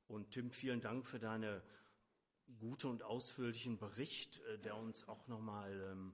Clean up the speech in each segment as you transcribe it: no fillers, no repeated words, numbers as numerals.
Und Tim, vielen Dank für deine gute und ausführlichen Bericht, der uns auch nochmal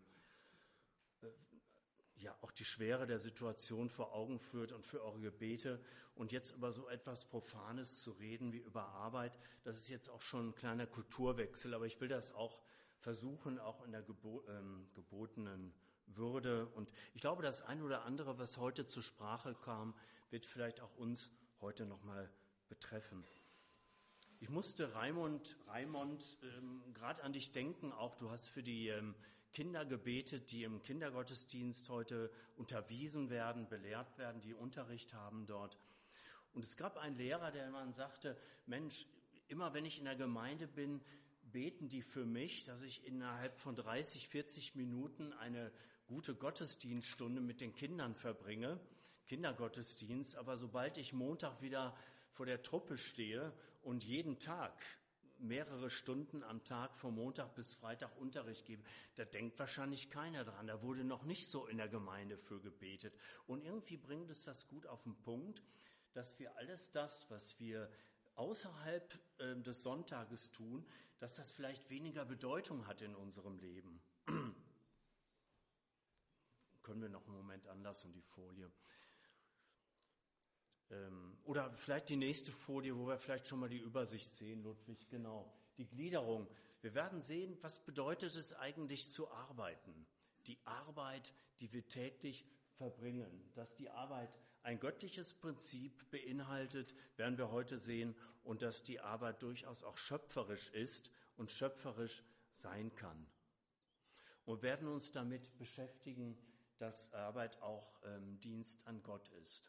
auch die Schwere der Situation vor Augen führt und für eure Gebete. Und jetzt über so etwas Profanes zu reden wie über Arbeit, das ist jetzt auch schon ein kleiner Kulturwechsel, aber ich will das auch versuchen, auch in der gebotenen Würde. Und ich glaube, das ein oder andere, was heute zur Sprache kam, wird vielleicht auch uns heute nochmal betreffen. Ich musste, Raimund, gerade an dich denken, auch du hast für die Kinder gebetet, die im Kindergottesdienst heute unterwiesen werden, belehrt werden, die Unterricht haben dort. Und es gab einen Lehrer, der mal sagte, Mensch, immer wenn ich in der Gemeinde bin, beten die für mich, dass ich innerhalb von 30, 40 Minuten eine gute Gottesdienststunde mit den Kindern verbringe, Kindergottesdienst, aber sobald ich Montag wieder vor der Truppe stehe und jeden Tag mehrere Stunden am Tag von Montag bis Freitag Unterricht gebe, da denkt wahrscheinlich keiner dran. Da wurde noch nicht so in der Gemeinde für gebetet. Und irgendwie bringt es das gut auf den Punkt, dass wir alles das, was wir außerhalb des Sonntages tun, dass das vielleicht weniger Bedeutung hat in unserem Leben. Können wir noch einen Moment anlassen, die Folie. Oder vielleicht die nächste Folie, wo wir vielleicht schon mal die Übersicht sehen, Ludwig, genau. Die Gliederung. Wir werden sehen, was bedeutet es eigentlich zu arbeiten? Die Arbeit, die wir täglich verbringen. Dass die Arbeit ein göttliches Prinzip beinhaltet, werden wir heute sehen, und dass die Arbeit durchaus auch schöpferisch ist und schöpferisch sein kann. Und wir werden uns damit beschäftigen, dass Arbeit auch Dienst an Gott ist.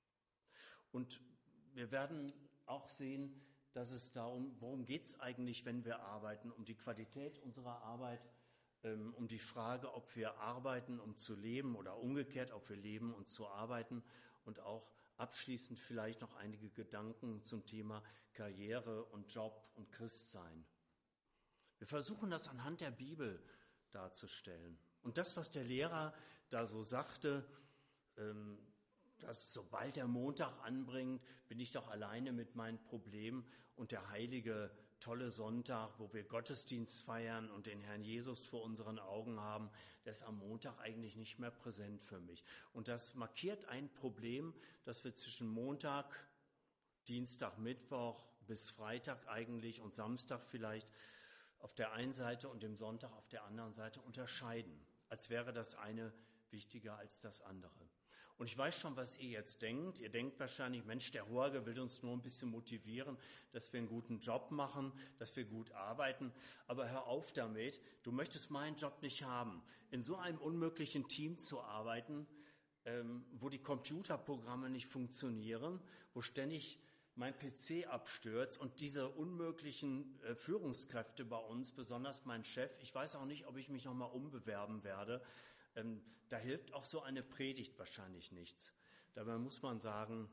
Und wir werden auch sehen, dass es darum, worum geht es eigentlich, wenn wir arbeiten, um die Qualität unserer Arbeit, um die Frage, ob wir arbeiten, um zu leben, oder umgekehrt, ob wir leben, um zu arbeiten, und auch abschließend vielleicht noch einige Gedanken zum Thema Karriere und Job und Christsein. Wir versuchen das anhand der Bibel darzustellen. Und das, was der Lehrer da so sagte, dass sobald der Montag anbringt, bin ich doch alleine mit meinen Problemen, und der heilige, tolle Sonntag, wo wir Gottesdienst feiern und den Herrn Jesus vor unseren Augen haben, der ist am Montag eigentlich nicht mehr präsent für mich. Und das markiert ein Problem, das wir zwischen Montag, Dienstag, Mittwoch bis Freitag eigentlich und Samstag vielleicht auf der einen Seite und dem Sonntag auf der anderen Seite unterscheiden, als wäre das eine wichtiger als das andere. Und ich weiß schon, was ihr jetzt denkt. Ihr denkt wahrscheinlich, Mensch, der Horge will uns nur ein bisschen motivieren, dass wir einen guten Job machen, dass wir gut arbeiten. Aber hör auf damit, du möchtest meinen Job nicht haben. In so einem unmöglichen Team zu arbeiten, wo die Computerprogramme nicht funktionieren, wo ständig mein PC abstürzt und diese unmöglichen Führungskräfte bei uns, besonders mein Chef, ich weiß auch nicht, ob ich mich nochmal umbewerben werde, da hilft auch so eine Predigt wahrscheinlich nichts. Dabei muss man sagen,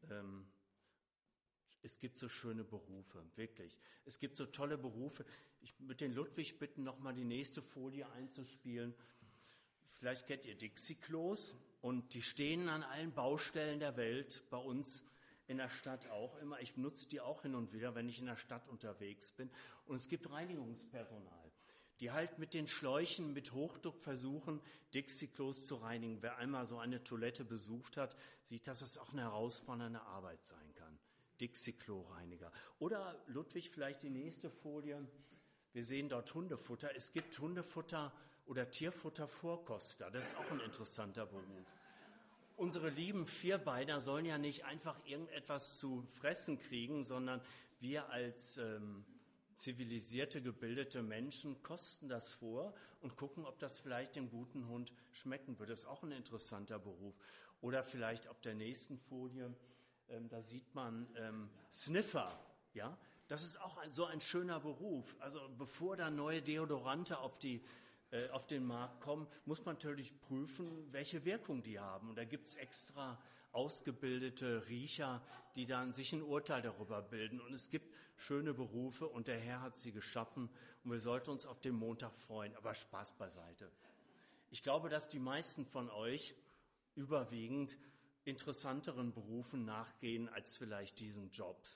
es gibt so schöne Berufe, wirklich. Es gibt so tolle Berufe. Ich würde den Ludwig bitten, nochmal die nächste Folie einzuspielen. Vielleicht kennt ihr Dixie-Klos, und die stehen an allen Baustellen der Welt, bei uns in der Stadt auch immer. Ich benutze die auch hin und wieder, wenn ich in der Stadt unterwegs bin. Und es gibt Reinigungspersonal, die halt mit den Schläuchen mit Hochdruck versuchen, Dixie-Klos zu reinigen. Wer einmal so eine Toilette besucht hat, sieht, dass es auch eine herausfordernde Arbeit sein kann. Dixie-Klo-Reiniger. Oder, Ludwig, vielleicht die nächste Folie. Wir sehen dort Hundefutter. Es gibt Hundefutter oder Tierfutter-Vorkoster. Das ist auch ein interessanter Beruf. Unsere lieben Vierbeiner sollen ja nicht einfach irgendetwas zu fressen kriegen, sondern wir als zivilisierte, gebildete Menschen kosten das vor und gucken, ob das vielleicht dem guten Hund schmecken würde. Das ist auch ein interessanter Beruf. Oder vielleicht auf der nächsten Folie, da sieht man Sniffer, ja. Das ist auch so ein schöner Beruf. Also bevor da neue Deodorante auf den Markt kommen, muss man natürlich prüfen, welche Wirkung die haben. Und da gibt's extra ausgebildete Riecher, die dann sich ein Urteil darüber bilden. Und es gibt schöne Berufe, und der Herr hat sie geschaffen, und wir sollten uns auf den Montag freuen. Aber Spaß beiseite. Ich glaube, dass die meisten von euch überwiegend interessanteren Berufen nachgehen als vielleicht diesen Jobs.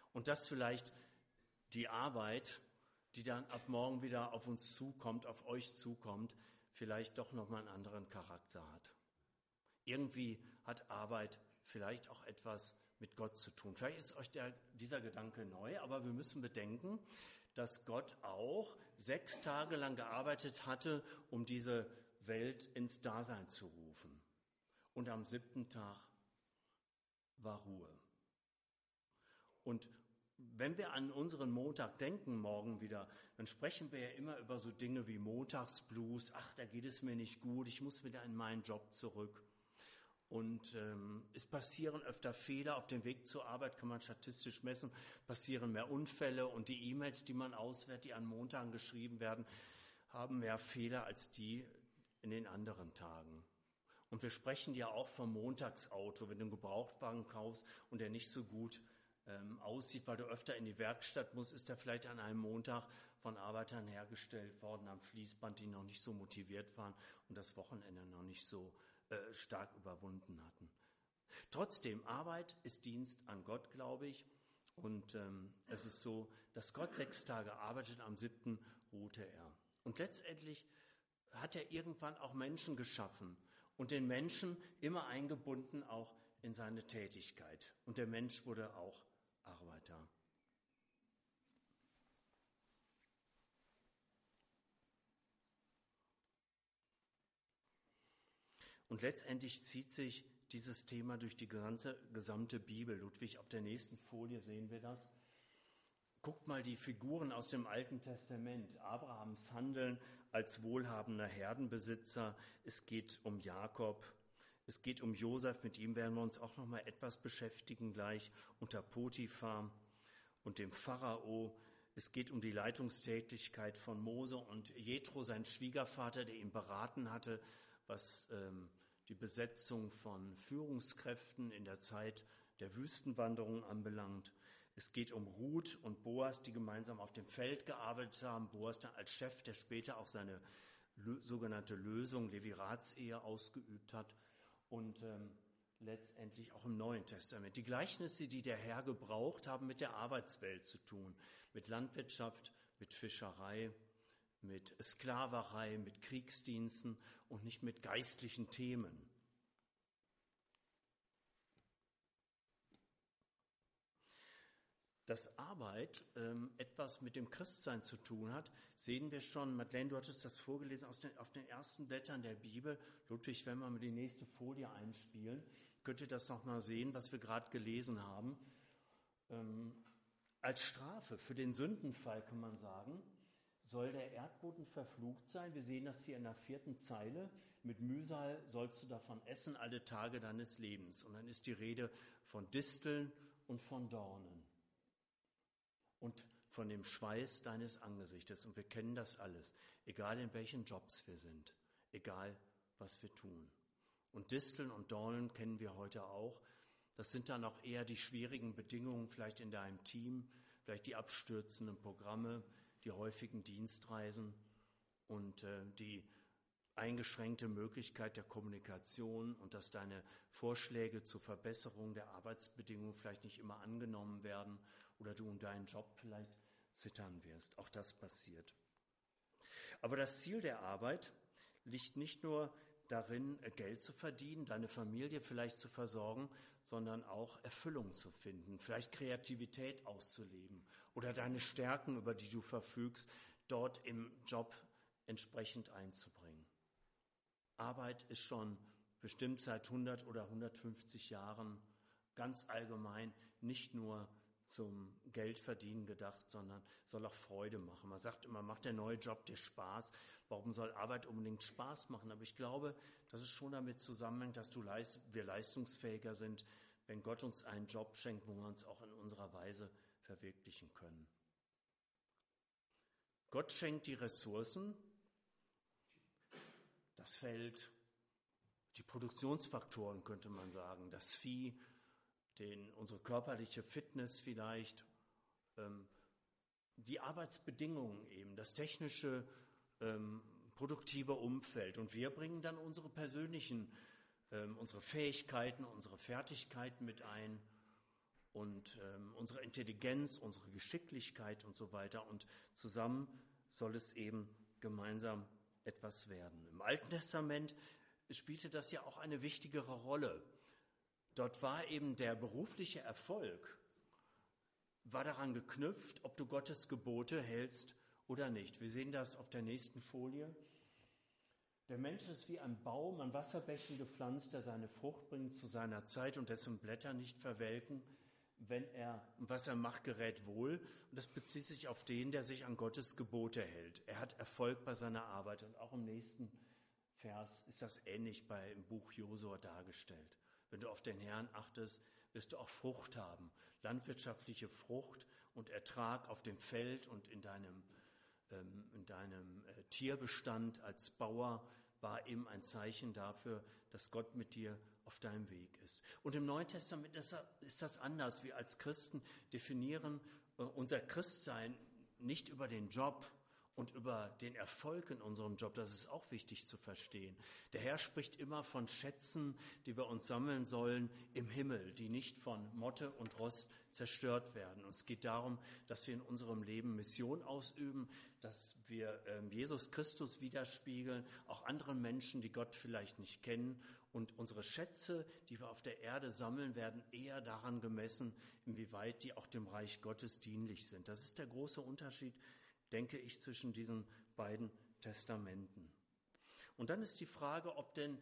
Und dass vielleicht die Arbeit, die dann ab morgen wieder auf uns zukommt, auf euch zukommt, vielleicht doch nochmal einen anderen Charakter hat. Irgendwie hat Arbeit vielleicht auch etwas mit Gott zu tun. Vielleicht ist euch dieser Gedanke neu, aber wir müssen bedenken, dass Gott auch 6 Tage lang gearbeitet hatte, um diese Welt ins Dasein zu rufen. Und am 7. Tag war Ruhe. Und wenn wir an unseren Montag denken, morgen wieder, dann sprechen wir ja immer über so Dinge wie Montagsblues. Ach, da geht es mir nicht gut, ich muss wieder in meinen Job zurück. Und es passieren öfter Fehler. Auf dem Weg zur Arbeit kann man statistisch messen, passieren mehr Unfälle. Und die E-Mails, die man auswertet, die an Montagen geschrieben werden, haben mehr Fehler als die in den anderen Tagen. Und wir sprechen ja auch vom Montagsauto, wenn du einen Gebrauchtwagen kaufst und der nicht so gut aussieht, weil du öfter in die Werkstatt musst, ist der vielleicht an einem Montag von Arbeitern hergestellt worden am Fließband, die noch nicht so motiviert waren und das Wochenende noch nicht so stark überwunden hatten. Trotzdem, Arbeit ist Dienst an Gott, glaube ich. Und es ist so, dass Gott 6 Tage arbeitet, am 7. ruhte er. Und letztendlich hat er irgendwann auch Menschen geschaffen und den Menschen immer eingebunden auch in seine Tätigkeit. Und der Mensch wurde auch Arbeiter. Und letztendlich zieht sich dieses Thema durch die gesamte Bibel. Ludwig, auf der nächsten Folie sehen wir das. Guckt mal die Figuren aus dem Alten Testament. Abrahams Handeln als wohlhabender Herdenbesitzer. Es geht um Jakob. Es geht um Josef. Mit ihm werden wir uns auch noch mal etwas beschäftigen gleich. Unter Potiphar und dem Pharao. Es geht um die Leitungstätigkeit von Mose und Jethro, sein Schwiegervater, der ihn beraten hatte, was die Besetzung von Führungskräften in der Zeit der Wüstenwanderung anbelangt. Es geht um Ruth und Boas, die gemeinsam auf dem Feld gearbeitet haben. Boas dann als Chef, der später auch seine sogenannte Lösung, Leviratsehe, ausgeübt hat. Und letztendlich auch im Neuen Testament. Die Gleichnisse, die der Herr gebraucht, haben mit der Arbeitswelt zu tun. Mit Landwirtschaft, mit Fischerei, mit Sklaverei, mit Kriegsdiensten und nicht mit geistlichen Themen. Dass Arbeit etwas mit dem Christsein zu tun hat, sehen wir schon. Madeleine, du hattest das vorgelesen auf den ersten Blättern der Bibel. Ludwig, wenn wir mal die nächste Folie einspielen, könnt ihr das noch mal sehen, was wir gerade gelesen haben. Als Strafe für den Sündenfall, kann man sagen, soll der Erdboden verflucht sein. Wir sehen das hier in der 4. Zeile. Mit Mühsal sollst du davon essen alle Tage deines Lebens. Und dann ist die Rede von Disteln und von Dornen. Und von dem Schweiß deines Angesichtes. Und wir kennen das alles, egal in welchen Jobs wir sind, egal was wir tun. Und Disteln und Dornen kennen wir heute auch. Das sind dann auch eher die schwierigen Bedingungen, vielleicht in deinem Team, vielleicht die abstürzenden Programme, die häufigen Dienstreisen und die eingeschränkte Möglichkeit der Kommunikation und dass deine Vorschläge zur Verbesserung der Arbeitsbedingungen vielleicht nicht immer angenommen werden oder du um deinen Job vielleicht zittern wirst. Auch das passiert. Aber das Ziel der Arbeit liegt nicht nur darin, Geld zu verdienen, deine Familie vielleicht zu versorgen, sondern auch Erfüllung zu finden, vielleicht Kreativität auszuleben oder deine Stärken, über die du verfügst, dort im Job entsprechend einzubringen. Arbeit ist schon bestimmt seit 100 oder 150 Jahren ganz allgemein nicht nur zum Geldverdienen gedacht, sondern soll auch Freude machen. Man sagt immer, macht der neue Job dir Spaß? Warum soll Arbeit unbedingt Spaß machen? Aber ich glaube, dass es schon damit zusammenhängt, dass wir leistungsfähiger sind, wenn Gott uns einen Job schenkt, wo wir uns auch in unserer Weise verwirklichen können. Gott schenkt die Ressourcen, das Feld, die Produktionsfaktoren könnte man sagen, das Vieh, unsere körperliche Fitness vielleicht, die Arbeitsbedingungen eben, das technische, produktive Umfeld. Und wir bringen dann unsere persönlichen, unsere Fähigkeiten, unsere Fertigkeiten mit ein und unsere Intelligenz, unsere Geschicklichkeit und so weiter. Und zusammen soll es eben gemeinsam etwas werden. Im Alten Testament spielte das ja auch eine wichtigere Rolle. Dort war eben der berufliche Erfolg, war daran geknüpft, ob du Gottes Gebote hältst oder nicht. Wir sehen das auf der nächsten Folie. Der Mensch ist wie ein Baum an Wasserbächen gepflanzt, der seine Frucht bringt zu seiner Zeit und dessen Blätter nicht verwelken, was er macht, gerät wohl. Und das bezieht sich auf den, der sich an Gottes Gebote hält. Er hat Erfolg bei seiner Arbeit. Und auch im nächsten Vers ist das ähnlich im Buch Josua dargestellt. Wenn du auf den Herrn achtest, wirst du auch Frucht haben. Landwirtschaftliche Frucht und Ertrag auf dem Feld und in deinem Tierbestand als Bauer war eben ein Zeichen dafür, dass Gott mit dir auf deinem Weg ist. Und im Neuen Testament ist das anders. Wir als Christen definieren unser Christsein nicht über den Job und über den Erfolg in unserem Job. Das ist auch wichtig zu verstehen. Der Herr spricht immer von Schätzen, die wir uns sammeln sollen im Himmel, die nicht von Motte und Rost zerstört werden. Und es geht darum, dass wir in unserem Leben Mission ausüben, dass wir Jesus Christus widerspiegeln, auch anderen Menschen, die Gott vielleicht nicht kennen. Und unsere Schätze, die wir auf der Erde sammeln, werden eher daran gemessen, inwieweit die auch dem Reich Gottes dienlich sind. Das ist der große Unterschied, denke ich, zwischen diesen beiden Testamenten. Und dann ist die Frage, ob dann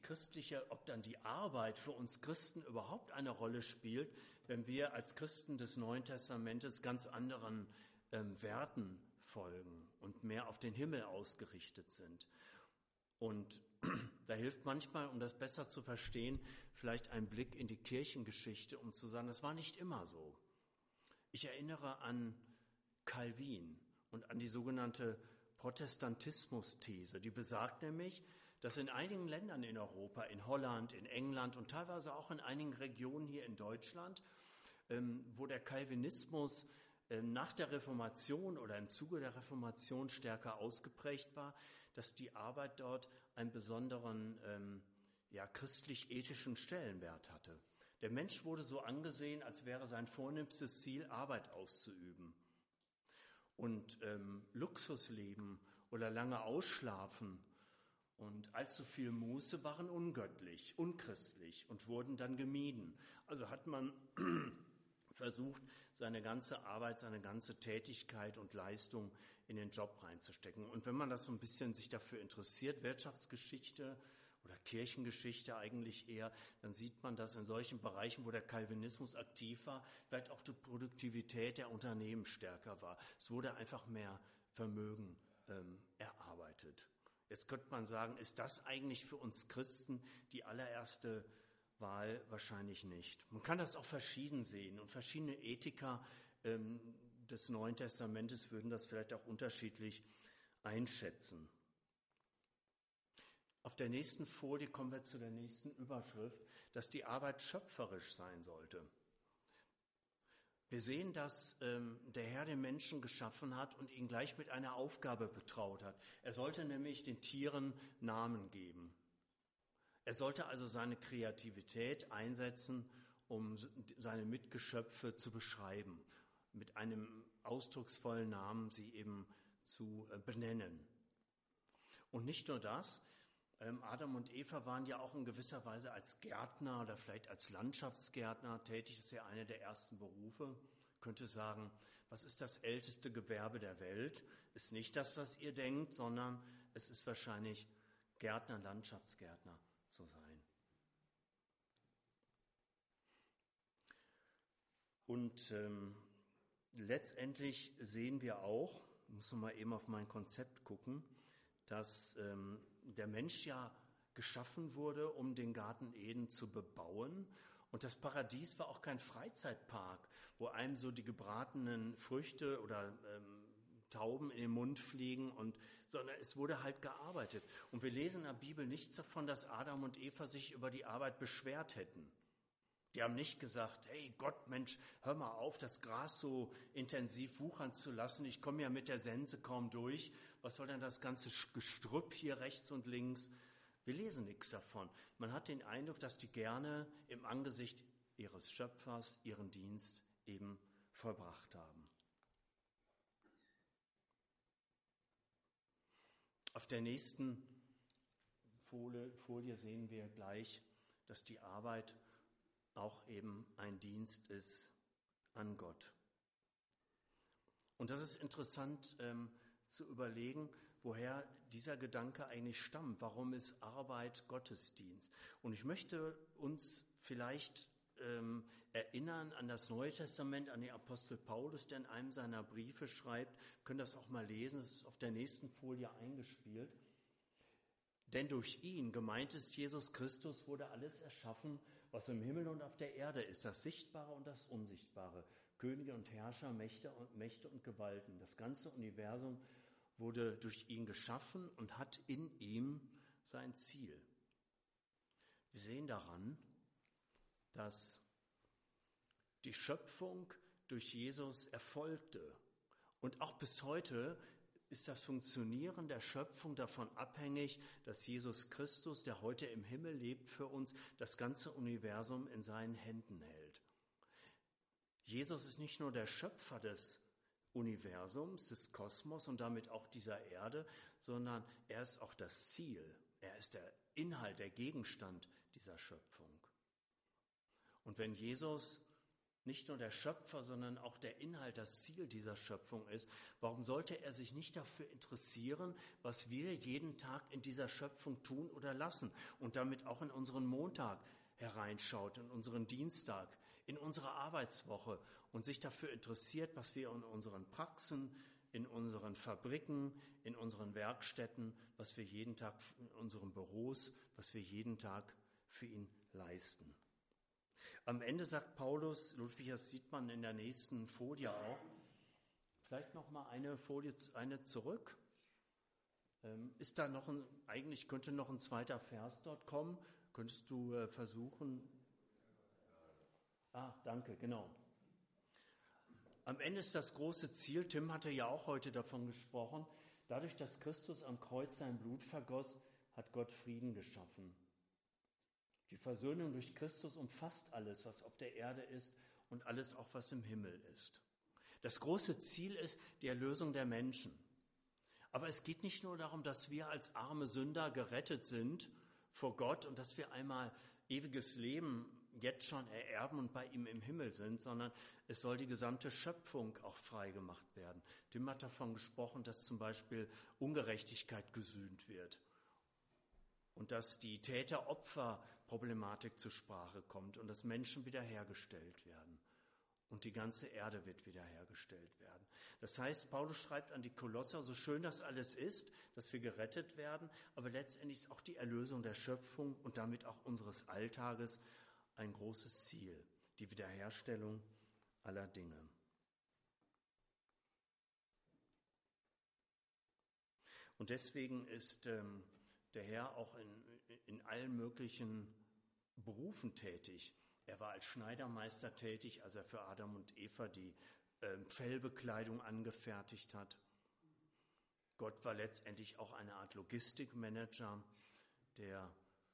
die Arbeit für uns Christen überhaupt eine Rolle spielt, wenn wir als Christen des Neuen Testamentes ganz anderen Werten folgen und mehr auf den Himmel ausgerichtet sind. Und da hilft manchmal, um das besser zu verstehen, vielleicht ein Blick in die Kirchengeschichte, um zu sagen, das war nicht immer so. Ich erinnere an Calvin und an die sogenannte Protestantismus-These. Die besagt nämlich, dass in einigen Ländern in Europa, in Holland, in England und teilweise auch in einigen Regionen hier in Deutschland, wo der Calvinismus nach der Reformation oder im Zuge der Reformation stärker ausgeprägt war, dass die Arbeit dort einen besonderen christlich-ethischen Stellenwert hatte. Der Mensch wurde so angesehen, als wäre sein vornehmstes Ziel, Arbeit auszuüben. Und Luxusleben oder lange Ausschlafen und allzu viel Muße waren ungöttlich, unchristlich und wurden dann gemieden. Also hat man versucht, seine ganze Arbeit, seine ganze Tätigkeit und Leistung in den Job reinzustecken. Und wenn man das so ein bisschen sich dafür interessiert, Wirtschaftsgeschichte oder Kirchengeschichte eigentlich eher, dann sieht man, dass in solchen Bereichen, wo der Calvinismus aktiv war, vielleicht auch die Produktivität der Unternehmen stärker war. Es wurde einfach mehr Vermögen erarbeitet. Jetzt könnte man sagen, ist das eigentlich für uns Christen die allererste Wahl? Wahrscheinlich nicht. Man kann das auch verschieden sehen und verschiedene Ethiker des Neuen Testamentes würden das vielleicht auch unterschiedlich einschätzen. Auf der nächsten Folie kommen wir zu der nächsten Überschrift, dass die Arbeit schöpferisch sein sollte. Wir sehen, dass der Herr den Menschen geschaffen hat und ihn gleich mit einer Aufgabe betraut hat. Er sollte nämlich den Tieren Namen geben. Er sollte also seine Kreativität einsetzen, um seine Mitgeschöpfe zu beschreiben, mit einem ausdrucksvollen Namen sie eben zu benennen. Und nicht nur das, Adam und Eva waren ja auch in gewisser Weise als Gärtner oder vielleicht als Landschaftsgärtner tätig. Das ist ja eine der ersten Berufe. Ich könnte sagen, was ist das älteste Gewerbe der Welt? Ist nicht das, was ihr denkt, sondern es ist wahrscheinlich Gärtner, Landschaftsgärtner zu sein. Und letztendlich sehen wir auch, ich muss noch mal eben auf mein Konzept gucken, dass der Mensch ja geschaffen wurde, um den Garten Eden zu bebauen. Und das Paradies war auch kein Freizeitpark, wo einem so die gebratenen Früchte oder Tauben in den Mund fliegen, sondern es wurde halt gearbeitet. Und wir lesen in der Bibel nichts davon, dass Adam und Eva sich über die Arbeit beschwert hätten. Die haben nicht gesagt, hey Gott, Mensch, hör mal auf, das Gras so intensiv wuchern zu lassen. Ich komme ja mit der Sense kaum durch. Was soll denn das ganze Gestrüpp hier rechts und links? Wir lesen nichts davon. Man hat den Eindruck, dass die gerne im Angesicht ihres Schöpfers, ihren Dienst eben vollbracht haben. Auf der nächsten Folie sehen wir gleich, dass die Arbeit auch eben ein Dienst ist an Gott. Und das ist interessant zu überlegen, woher dieser Gedanke eigentlich stammt. Warum ist Arbeit Gottesdienst? Und ich möchte uns vielleicht erinnern an das Neue Testament, an den Apostel Paulus, der in einem seiner Briefe schreibt, wir können das auch mal lesen, das ist auf der nächsten Folie eingespielt. Denn durch ihn, gemeint ist Jesus Christus, wurde alles erschaffen, was im Himmel und auf der Erde ist, das Sichtbare und das Unsichtbare, Könige und Herrscher, Mächte und Gewalten. Das ganze Universum wurde durch ihn geschaffen und hat in ihm sein Ziel. Wir sehen daran, dass die Schöpfung durch Jesus erfolgte. Und auch bis heute ist das Funktionieren der Schöpfung davon abhängig, dass Jesus Christus, der heute im Himmel lebt, für uns das ganze Universum in seinen Händen hält. Jesus ist nicht nur der Schöpfer des Universums, des Kosmos und damit auch dieser Erde, sondern er ist auch das Ziel. Er ist der Inhalt, der Gegenstand dieser Schöpfung. Und wenn Jesus nicht nur der Schöpfer, sondern auch der Inhalt, das Ziel dieser Schöpfung ist, warum sollte er sich nicht dafür interessieren, was wir jeden Tag in dieser Schöpfung tun oder lassen und damit auch in unseren Montag hereinschaut, in unseren Dienstag, in unsere Arbeitswoche und sich dafür interessiert, was wir in unseren Praxen, in unseren Fabriken, in unseren Werkstätten, was wir jeden Tag in unseren Büros, was wir jeden Tag für ihn leisten. Am Ende sagt Paulus, Ludwig, das sieht man in der nächsten Folie auch, vielleicht noch mal eine Folie zurück. Ist da noch eigentlich könnte noch ein zweiter Vers dort kommen. Könntest du versuchen? Danke, genau. Am Ende ist das große Ziel, Tim hatte ja auch heute davon gesprochen, dadurch, dass Christus am Kreuz sein Blut vergoss, hat Gott Frieden geschaffen. Die Versöhnung durch Christus umfasst alles, was auf der Erde ist und alles auch, was im Himmel ist. Das große Ziel ist die Erlösung der Menschen. Aber es geht nicht nur darum, dass wir als arme Sünder gerettet sind vor Gott und dass wir einmal ewiges Leben jetzt schon ererben und bei ihm im Himmel sind, sondern es soll die gesamte Schöpfung auch frei gemacht werden. Tim hat davon gesprochen, dass zum Beispiel Ungerechtigkeit gesühnt wird. Und dass die Täter-Opfer-Problematik zur Sprache kommt und dass Menschen wiederhergestellt werden. Und die ganze Erde wird wiederhergestellt werden. Das heißt, Paulus schreibt an die Kolosser, so schön das alles ist, dass wir gerettet werden, aber letztendlich ist auch die Erlösung der Schöpfung und damit auch unseres Alltages ein großes Ziel, die Wiederherstellung aller Dinge. Und deswegen ist der Herr auch in allen möglichen Berufen tätig. Er war als Schneidermeister tätig, als er für Adam und Eva die Fellbekleidung angefertigt hat. Gott war letztendlich auch eine Art Logistikmanager, der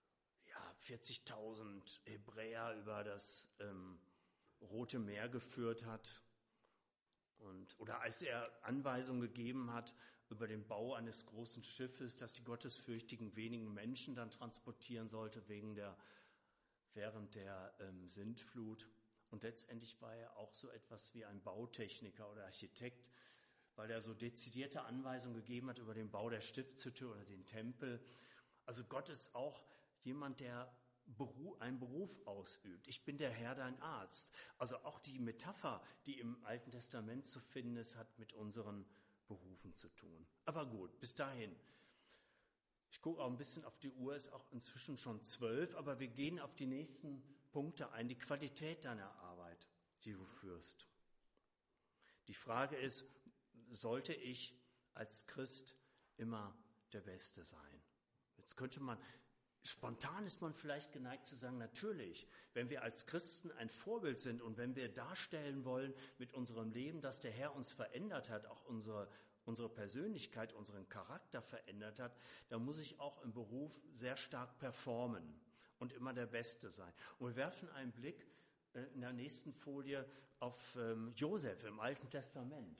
40.000 Hebräer über das Rote Meer geführt hat. Oder als er Anweisungen gegeben hat über den Bau eines großen Schiffes, das die gottesfürchtigen wenigen Menschen dann transportieren sollte während der Sintflut. Und letztendlich war er auch so etwas wie ein Bautechniker oder Architekt, weil er so dezidierte Anweisungen gegeben hat über den Bau der Stiftshütte oder den Tempel. Also Gott ist auch jemand, der einen Beruf ausübt. Ich bin der Herr, dein Arzt. Also auch die Metapher, die im Alten Testament zu finden ist, hat mit unseren Berufen zu tun. Aber gut, bis dahin. Ich gucke auch ein bisschen auf die Uhr, ist auch inzwischen schon 12, aber wir gehen auf die nächsten Punkte ein. Die Qualität deiner Arbeit, die du führst. Die Frage ist, sollte ich als Christ immer der Beste sein? Jetzt spontan ist man vielleicht geneigt zu sagen, natürlich, wenn wir als Christen ein Vorbild sind und wenn wir darstellen wollen mit unserem Leben, dass der Herr uns verändert hat, auch unsere Persönlichkeit, unseren Charakter verändert hat, dann muss ich auch im Beruf sehr stark performen und immer der Beste sein. Und wir werfen einen Blick in der nächsten Folie auf Josef im Alten Testament.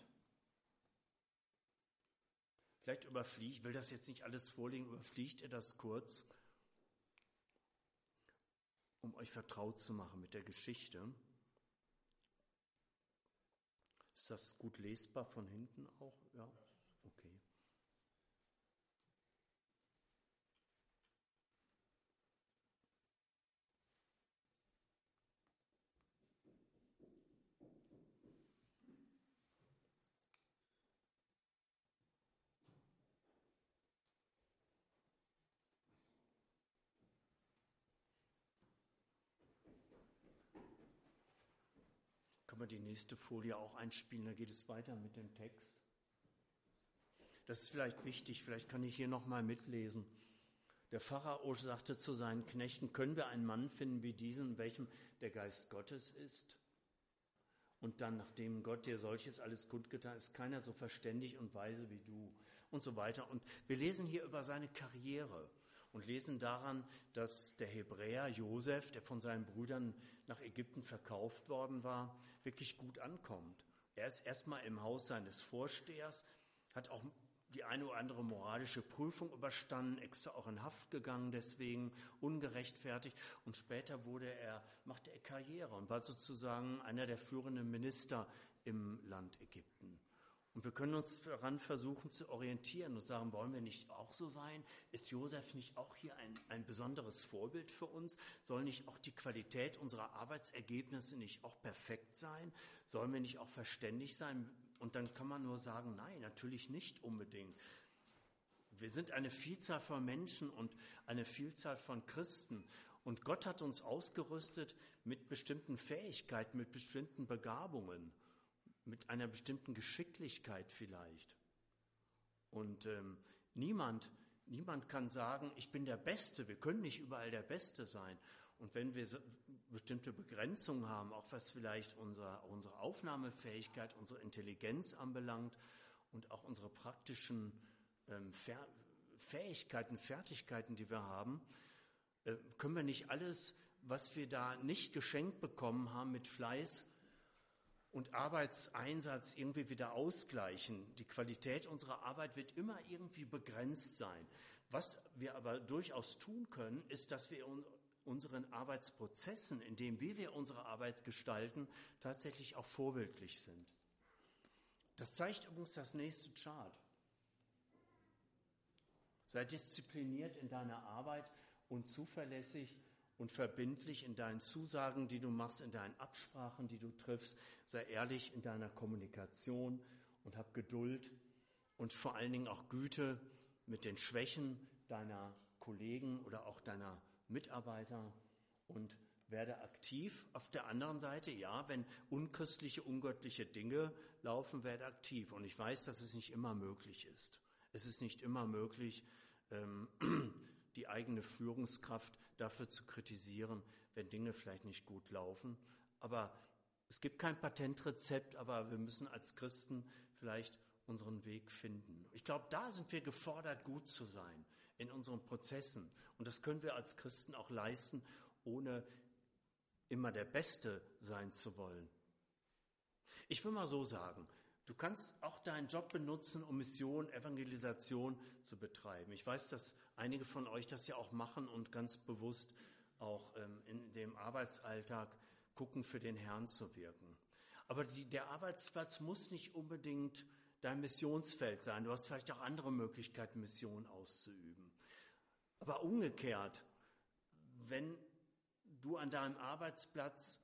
Vielleicht ich will das jetzt nicht alles vorlegen, überfliegt ihr das kurz, um euch vertraut zu machen mit der Geschichte. Ist das gut lesbar von hinten auch? Ja, okay. Können wir die nächste Folie auch einspielen, da geht es weiter mit dem Text. Das ist vielleicht wichtig, vielleicht kann ich hier nochmal mitlesen. Der Pharao sagte zu seinen Knechten, können wir einen Mann finden wie diesen, in welchem der Geist Gottes ist? Und dann, nachdem Gott dir solches alles kundgetan ist, keiner so verständig und weise wie du und so weiter. Und wir lesen hier über seine Karriere und lesen daran, dass der Hebräer Josef, der von seinen Brüdern nach Ägypten verkauft worden war, wirklich gut ankommt. Er ist erstmal im Haus seines Vorstehers, hat auch die eine oder andere moralische Prüfung überstanden, extra auch in Haft gegangen, deswegen ungerechtfertigt. Und später machte er Karriere und war sozusagen einer der führenden Minister im Land Ägypten. Und wir können uns daran versuchen zu orientieren und sagen, wollen wir nicht auch so sein? Ist Josef nicht auch hier ein besonderes Vorbild für uns? Soll nicht auch die Qualität unserer Arbeitsergebnisse nicht auch perfekt sein? Sollen wir nicht auch verständig sein? Und dann kann man nur sagen, nein, natürlich nicht unbedingt. Wir sind eine Vielzahl von Menschen und eine Vielzahl von Christen. Und Gott hat uns ausgerüstet mit bestimmten Fähigkeiten, mit bestimmten Begabungen, mit einer bestimmten Geschicklichkeit vielleicht. Und niemand kann sagen, ich bin der Beste. Wir können nicht überall der Beste sein. Und wenn wir bestimmte Begrenzungen haben, auch was vielleicht unsere Aufnahmefähigkeit, unsere Intelligenz anbelangt und auch unsere praktischen Fähigkeiten, Fertigkeiten, die wir haben, können wir nicht alles, was wir da nicht geschenkt bekommen haben, mit Fleiß und Arbeitseinsatz irgendwie wieder ausgleichen. Die Qualität unserer Arbeit wird immer irgendwie begrenzt sein. Was wir aber durchaus tun können, ist, dass wir unseren Arbeitsprozessen, in dem, wie wir unsere Arbeit gestalten, tatsächlich auch vorbildlich sind. Das zeigt übrigens das nächste Chart. Sei diszipliniert in deiner Arbeit und zuverlässig und verbindlich in deinen Zusagen, die du machst, in deinen Absprachen, die du triffst. Sei ehrlich in deiner Kommunikation und hab Geduld und vor allen Dingen auch Güte mit den Schwächen deiner Kollegen oder auch deiner Mitarbeiter und werde aktiv. Auf der anderen Seite, ja, wenn unchristliche, ungöttliche Dinge laufen, werde aktiv. Und ich weiß, dass es nicht immer möglich ist. Es ist nicht immer möglich, die eigene Führungskraft dafür zu kritisieren, wenn Dinge vielleicht nicht gut laufen. Aber es gibt kein Patentrezept, aber wir müssen als Christen vielleicht unseren Weg finden. Ich glaube, da sind wir gefordert, gut zu sein in unseren Prozessen. Und das können wir als Christen auch leisten, ohne immer der Beste sein zu wollen. Ich will mal so sagen, du kannst auch deinen Job benutzen, um Mission, Evangelisation zu betreiben. Ich weiß, dass einige von euch das ja auch machen und ganz bewusst auch in dem Arbeitsalltag gucken, für den Herrn zu wirken. Aber der Arbeitsplatz muss nicht unbedingt dein Missionsfeld sein. Du hast vielleicht auch andere Möglichkeiten, Mission auszuüben. Aber umgekehrt, wenn du an deinem Arbeitsplatz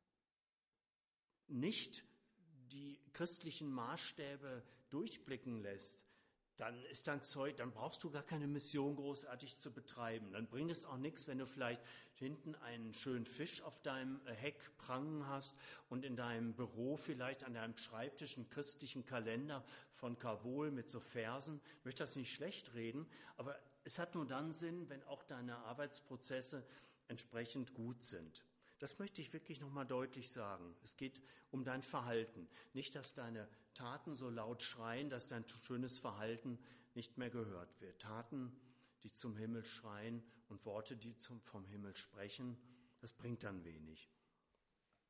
nicht die christlichen Maßstäbe durchblicken lässt, dann ist dann brauchst du gar keine Mission großartig zu betreiben. Dann bringt es auch nichts, wenn du vielleicht hinten einen schönen Fisch auf deinem Heck prangen hast und in deinem Büro vielleicht an deinem Schreibtisch einen christlichen Kalender von Cavol mit so Versen. Ich möchte das nicht schlecht reden, aber es hat nur dann Sinn, wenn auch deine Arbeitsprozesse entsprechend gut sind. Das möchte ich wirklich nochmal deutlich sagen. Es geht um dein Verhalten. Nicht, dass deine Taten so laut schreien, dass dein schönes Verhalten nicht mehr gehört wird. Taten, die zum Himmel schreien und Worte, die vom Himmel sprechen, das bringt dann wenig.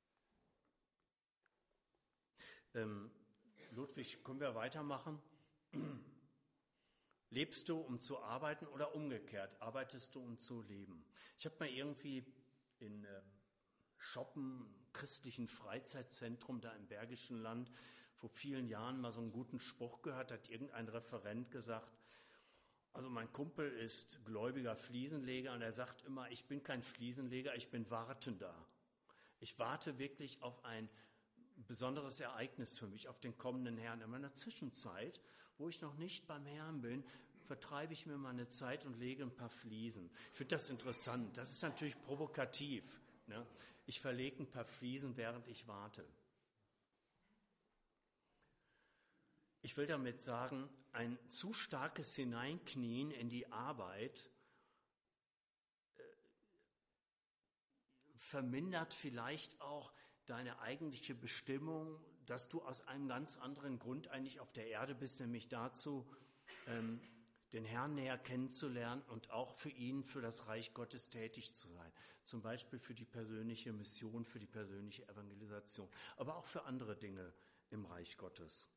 Ludwig, können wir weitermachen? Lebst du, um zu arbeiten oder umgekehrt? Arbeitest du, um zu leben? Ich habe mal irgendwie in Schoppen, christlichen Freizeitzentrum da im Bergischen Land, vor vielen Jahren mal so einen guten Spruch gehört, hat irgendein Referent gesagt, also mein Kumpel ist gläubiger Fliesenleger und er sagt immer, ich bin kein Fliesenleger, ich bin Wartender. Ich warte wirklich auf ein besonderes Ereignis für mich, auf den kommenden Herrn. In meiner Zwischenzeit, wo ich noch nicht beim Herrn bin, vertreibe ich mir meine Zeit und lege ein paar Fliesen. Ich finde das interessant. Das ist natürlich provokativ. Ne? Ich verlege ein paar Fliesen, während ich warte. Ich will damit sagen, ein zu starkes Hineinknien in die Arbeit vermindert vielleicht auch deine eigentliche Bestimmung, dass du aus einem ganz anderen Grund eigentlich auf der Erde bist, nämlich dazu, den Herrn näher kennenzulernen und auch für ihn, für das Reich Gottes tätig zu sein. Zum Beispiel für die persönliche Mission, für die persönliche Evangelisation, aber auch für andere Dinge im Reich Gottes.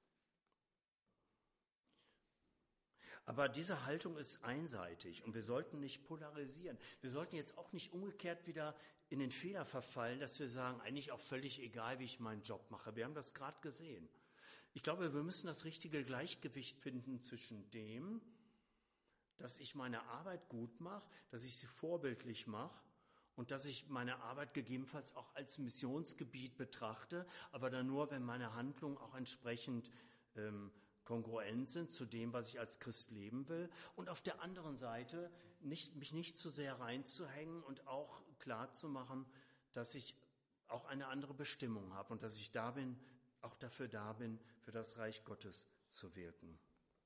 Aber diese Haltung ist einseitig und wir sollten nicht polarisieren. Wir sollten jetzt auch nicht umgekehrt wieder in den Fehler verfallen, dass wir sagen, eigentlich auch völlig egal, wie ich meinen Job mache. Wir haben das gerade gesehen. Ich glaube, wir müssen das richtige Gleichgewicht finden zwischen dem, dass ich meine Arbeit gut mache, dass ich sie vorbildlich mache und dass ich meine Arbeit gegebenenfalls auch als Missionsgebiet betrachte, aber dann nur, wenn meine Handlungen auch entsprechend kongruent sind zu dem, was ich als Christ leben will. Und auf der anderen Seite mich nicht zu sehr reinzuhängen und auch klar zu machen, dass ich auch eine andere Bestimmung habe und dass ich da bin, auch dafür da bin, für das Reich Gottes zu wirken.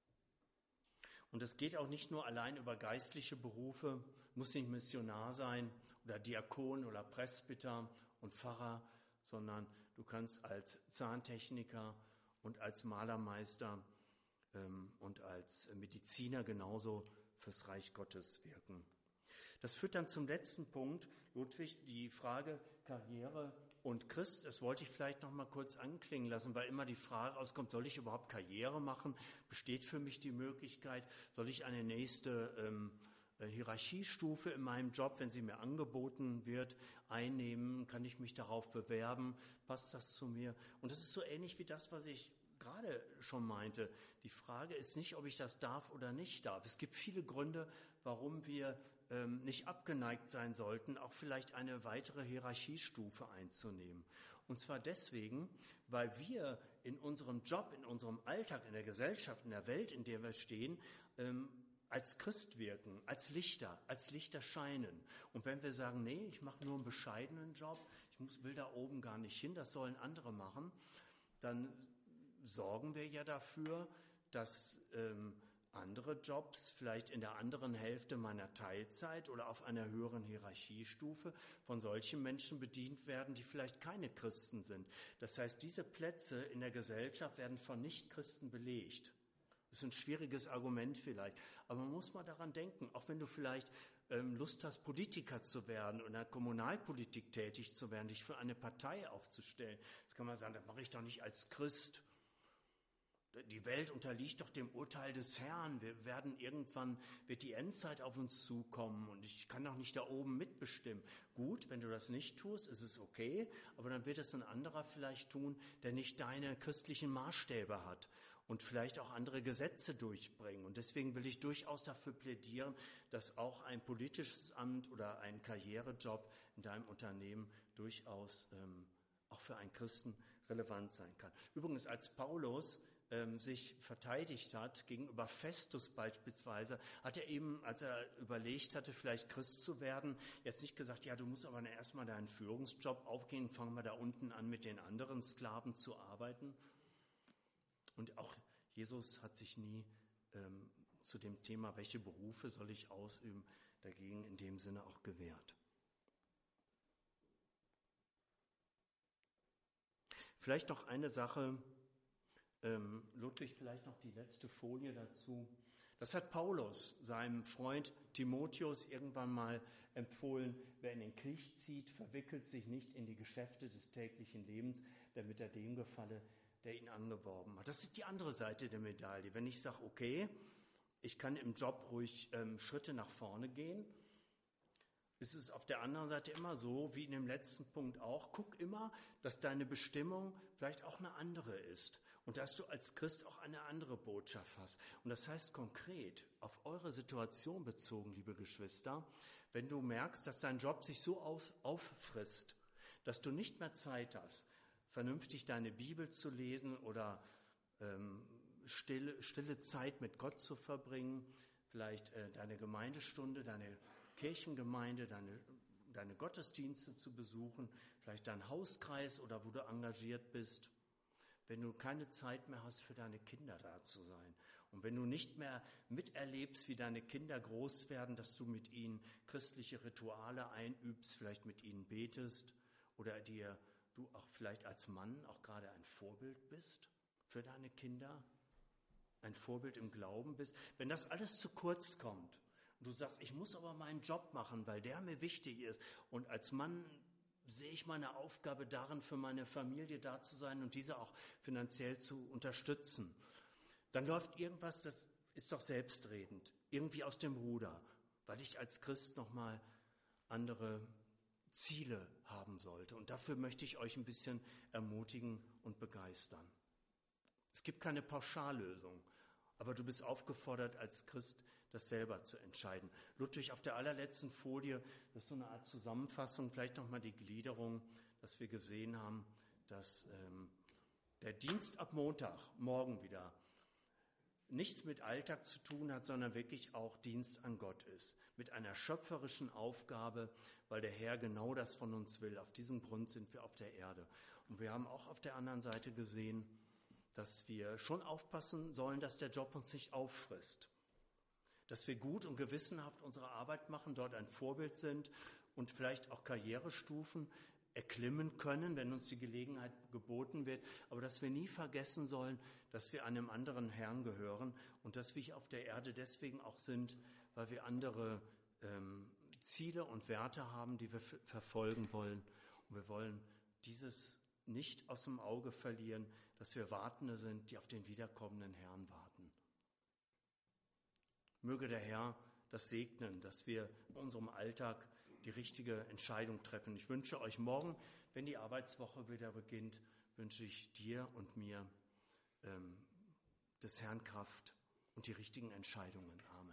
Und es geht auch nicht nur allein über geistliche Berufe, muss nicht Missionar sein oder Diakon oder Presbyter und Pfarrer, sondern du kannst als Zahntechniker und als Malermeister und als Mediziner genauso fürs Reich Gottes wirken. Das führt dann zum letzten Punkt, Ludwig, die Frage Karriere und Christ. Das wollte ich vielleicht noch mal kurz anklingen lassen, weil immer die Frage auskommt, soll ich überhaupt Karriere machen? Besteht für mich die Möglichkeit, soll ich eine nächste Hierarchiestufe in meinem Job, wenn sie mir angeboten wird, einnehmen? Kann ich mich darauf bewerben? Passt das zu mir? Und das ist so ähnlich wie das, was ich gerade schon meinte. Die Frage ist nicht, ob ich das darf oder nicht darf. Es gibt viele Gründe, warum wir nicht abgeneigt sein sollten, auch vielleicht eine weitere Hierarchiestufe einzunehmen. Und zwar deswegen, weil wir in unserem Job, in unserem Alltag, in der Gesellschaft, in der Welt, in der wir stehen, als Christ wirken, als Lichter scheinen. Und wenn wir sagen, nee, ich mache nur einen bescheidenen Job, will da oben gar nicht hin, das sollen andere machen, dann sorgen wir ja dafür, dass andere Jobs vielleicht in der anderen Hälfte meiner Teilzeit oder auf einer höheren Hierarchiestufe von solchen Menschen bedient werden, die vielleicht keine Christen sind. Das heißt, diese Plätze in der Gesellschaft werden von Nichtchristen belegt. Das ist ein schwieriges Argument vielleicht, aber man muss mal daran denken, auch wenn du vielleicht Lust hast, Politiker zu werden oder in der Kommunalpolitik tätig zu werden, dich für eine Partei aufzustellen. Das kann man sagen, das mache ich doch nicht als Christ. Die Welt unterliegt doch dem Urteil des Herrn. Wird die Endzeit auf uns zukommen und ich kann doch nicht da oben mitbestimmen. Gut, wenn du das nicht tust, ist es okay, aber dann wird es ein anderer vielleicht tun, der nicht deine christlichen Maßstäbe hat und vielleicht auch andere Gesetze durchbringen. Und deswegen will ich durchaus dafür plädieren, dass auch ein politisches Amt oder ein Karrierejob in deinem Unternehmen durchaus auch für einen Christen relevant sein kann. Übrigens, als Paulus sich verteidigt hat gegenüber Festus beispielsweise, hat er eben, als er überlegt hatte, vielleicht Christ zu werden, jetzt nicht gesagt, ja, du musst aber erstmal deinen Führungsjob aufgehen, fangen wir da unten an, mit den anderen Sklaven zu arbeiten. Und auch Jesus hat sich nie zu dem Thema, welche Berufe soll ich ausüben, dagegen in dem Sinne auch gewehrt. Vielleicht noch eine Sache, Ludwig, vielleicht noch die letzte Folie dazu. Das hat Paulus seinem Freund Timotheus irgendwann mal empfohlen. Wer in den Krieg zieht, verwickelt sich nicht in die Geschäfte des täglichen Lebens, damit er dem gefalle, der ihn angeworben hat. Das ist die andere Seite der Medaille. Wenn ich sage, okay, ich kann im Job ruhig Schritte nach vorne gehen, ist es auf der anderen Seite immer so, wie in dem letzten Punkt auch, guck immer, dass deine Bestimmung vielleicht auch eine andere ist und dass du als Christ auch eine andere Botschaft hast. Und das heißt konkret, auf eure Situation bezogen, liebe Geschwister, wenn du merkst, dass dein Job sich so auffrisst, dass du nicht mehr Zeit hast, vernünftig deine Bibel zu lesen oder stille Zeit mit Gott zu verbringen, vielleicht deine Gemeindestunde, deine Kirchengemeinde, deine Gottesdienste zu besuchen, vielleicht deinen Hauskreis oder wo du engagiert bist, wenn du keine Zeit mehr hast, für deine Kinder da zu sein und wenn du nicht mehr miterlebst, wie deine Kinder groß werden, dass du mit ihnen christliche Rituale einübst, vielleicht mit ihnen betest oder du auch vielleicht als Mann auch gerade ein Vorbild bist für deine Kinder, ein Vorbild im Glauben bist, wenn das alles zu kurz kommt, du sagst, ich muss aber meinen Job machen, weil der mir wichtig ist. Und als Mann sehe ich meine Aufgabe darin, für meine Familie da zu sein und diese auch finanziell zu unterstützen. Dann läuft irgendwas, das ist doch selbstredend, irgendwie aus dem Ruder, weil ich als Christ nochmal andere Ziele haben sollte. Und dafür möchte ich euch ein bisschen ermutigen und begeistern. Es gibt keine Pauschallösung, aber du bist aufgefordert, als Christ das selber zu entscheiden. Ludwig, auf der allerletzten Folie, das ist so eine Art Zusammenfassung, vielleicht nochmal die Gliederung, dass wir gesehen haben, dass der Dienst ab Montag, morgen wieder, nichts mit Alltag zu tun hat, sondern wirklich auch Dienst an Gott ist. Mit einer schöpferischen Aufgabe, weil der Herr genau das von uns will. Auf diesem Grund sind wir auf der Erde. Und wir haben auch auf der anderen Seite gesehen, dass wir schon aufpassen sollen, dass der Job uns nicht auffrisst. Dass wir gut und gewissenhaft unsere Arbeit machen, dort ein Vorbild sind und vielleicht auch Karrierestufen erklimmen können, wenn uns die Gelegenheit geboten wird, aber dass wir nie vergessen sollen, dass wir einem anderen Herrn gehören und dass wir hier auf der Erde deswegen auch sind, weil wir andere Ziele und Werte haben, die wir verfolgen wollen. Und wir wollen dieses nicht aus dem Auge verlieren, dass wir Wartende sind, die auf den wiederkommenden Herrn warten. Möge der Herr das segnen, dass wir in unserem Alltag die richtige Entscheidung treffen. Ich wünsche euch morgen, wenn die Arbeitswoche wieder beginnt, wünsche ich dir und mir des Herrn Kraft und die richtigen Entscheidungen. Amen.